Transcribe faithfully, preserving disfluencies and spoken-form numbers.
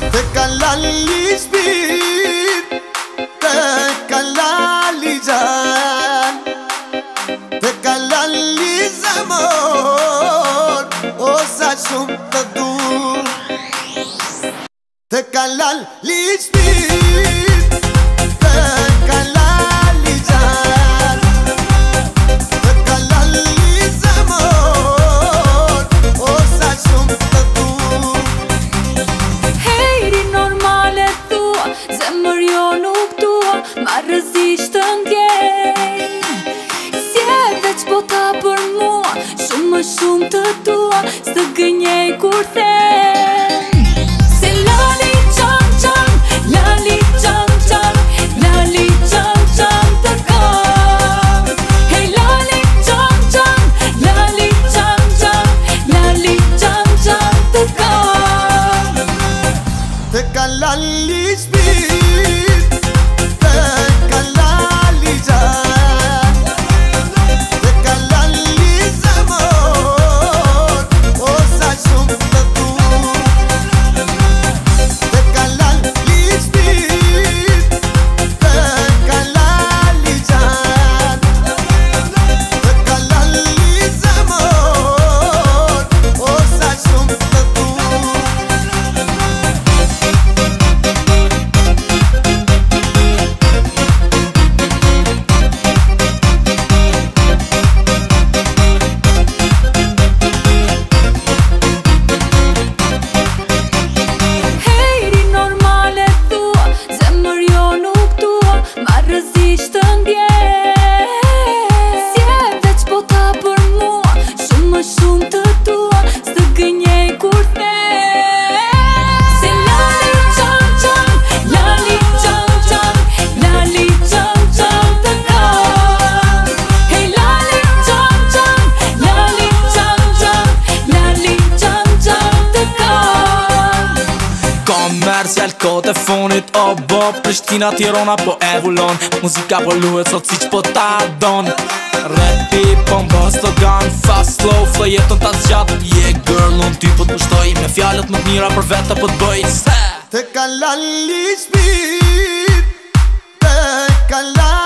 Te kalali shpir, te kalali gjan, te kalali zemër, o sa shumë të dur. Te kalali shpir, te kalali gjan, te kalali zemër, o sa shumë të dur. Hejri normale thua, zemër jo nuk tua, ma rëzisht të ndjej. Si e veç bota për mua, shumë më shumë të tua, së gënjej kur them. Se lali qam qam, lali qam qam, lali qam qam të kam. Hej lali qam qam, lali qam qam, lali qam qam të kam. Te kalali shpir, te kalali gjan, te kalali zemër, o sa shumë të dur. Te kalali shpir, te kalali gjan, te kalali zemër, o sa shumë të dur. Hejri normale thua, zemër jo nuk tua, ma rëzisht të ndjej. Si e veç bota për mua, shumë më shumë të tua, së gënjej kur them. Se lali qam qam, lali qam qam, lali qam qam të kam. Hej lali qam qam, lali qam qam, lali qam qam të kam. Komercial kod e fonit, o bo Prishtina, Tirana po evullon. Muzika po luhet sot siq po ta don. Rapi po mba slogan, fast slow, flow jetën ta zgjat. Yeah girl, unë ty po t'pushtoj, me fjalët më t'mira për vete po t'bëj. Se Te kalali shpir, te kalali